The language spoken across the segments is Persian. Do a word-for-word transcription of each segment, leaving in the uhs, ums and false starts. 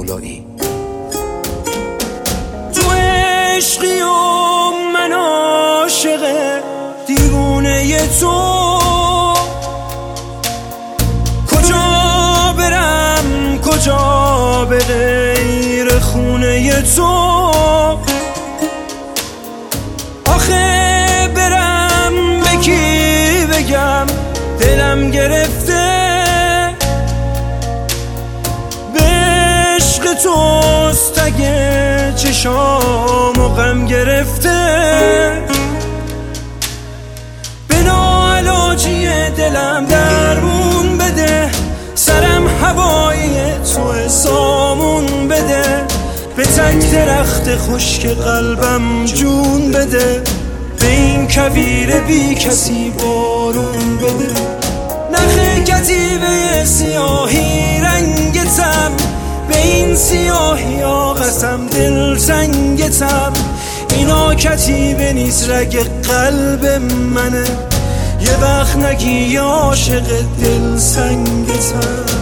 مولایی. تو عشقی و من عاشق دیوونه تو، کجا برم کجا به غیر خونه تو، آخه برم به کی بگم دلم گرفته، به عشق توست اگه چشام و غم گرفته، به ناعلاجی دلم درمون بده، سرم هوایی تو سامون بده، به تک درخت خشک قلبم جون بده، به این کویر بی کسی بارون بده. نخ کتیبه سیاهی رنگتم، به این سیاهی ها قسم دل تنگتم، اینا کتیبه نیست رگ قلب منه، یه وقت نگی عاشق دل سنگتم.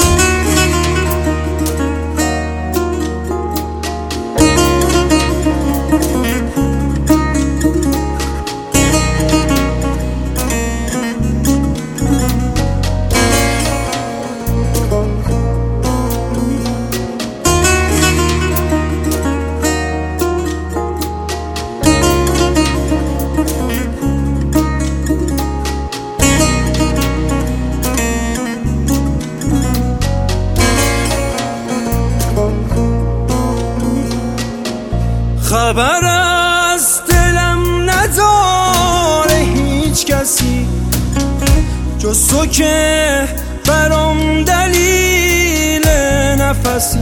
خبر از دلم نداره هیچ کسی جز تو که برام دلیل نفسی،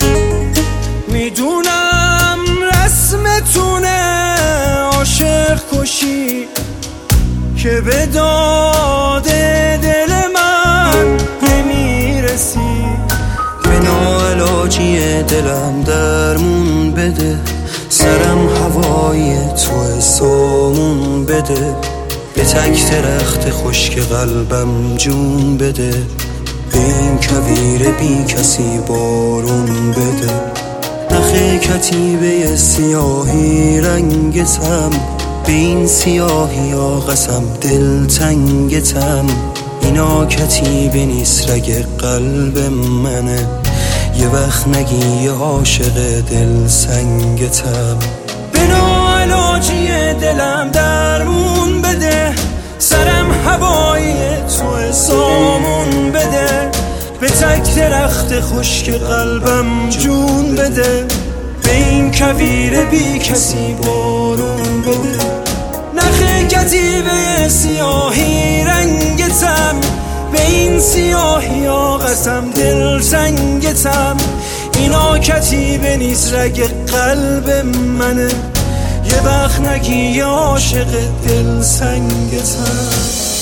میدونم رسمتونه عاشق کشی که به داد دل من نمیرسی، به ناعلاجی دلم درمون بده، سرم هوای تو سامون بده، به تک درخت خشک قلبم جون بده، به این کویر بی کسی بارون بده. نخ کتیبه سیاهی رنگتم، به این سیاهی ها قسم دل تنگتم، اینا کتیبه نیست رگ قلب منه، یه وقت نگی عاشق دل سنگتم. به ناعلاجی دلم درمون بده، سرم هوایی تو سامون بده، به تک درخت خشک قلبم جون بده، به این کویر بی کسی بارون بده. نخ کتیبه سیاهی رنگتم، به این سیاهی ها قسم دل سنگتم، اینا کتیبه نیست رگ قلب منه، یه وقت نگی عاشق دل سنگتم.